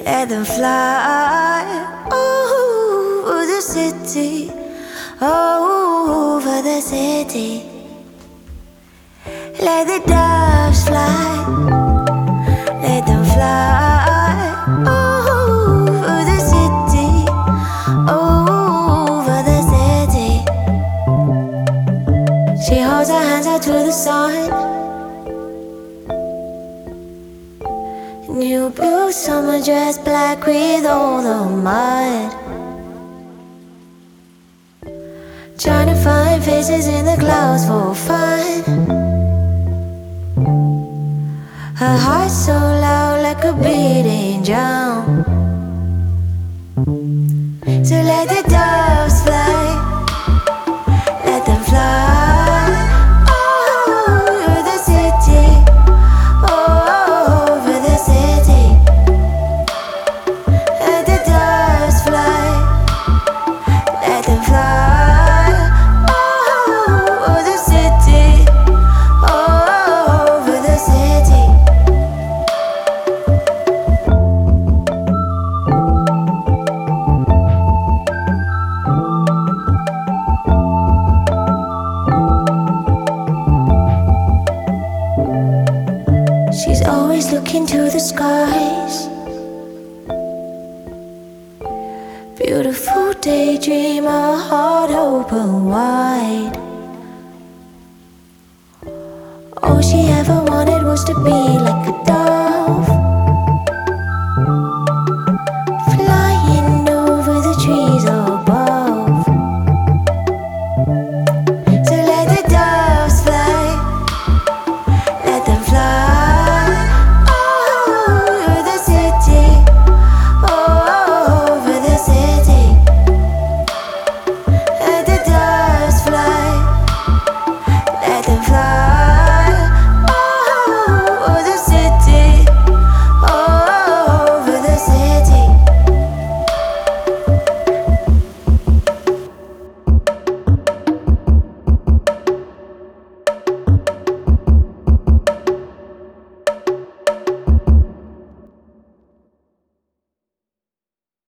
Let them fly over the city, over the city. Let the doves fly, let them fly over the city, over the city. She holds her hands out to the sun. New blue summer dress, black with all the mud. Trying to find faces in the clouds for fun. Her heart so loud like a beating drum. So let the doves fly, let them fly over the city, over the city. Let the doves fly, let them fly over the city, over the city. She's always looking to the skies. Beautiful daydream, her heart open wide. All she ever wanted was to be like a dove.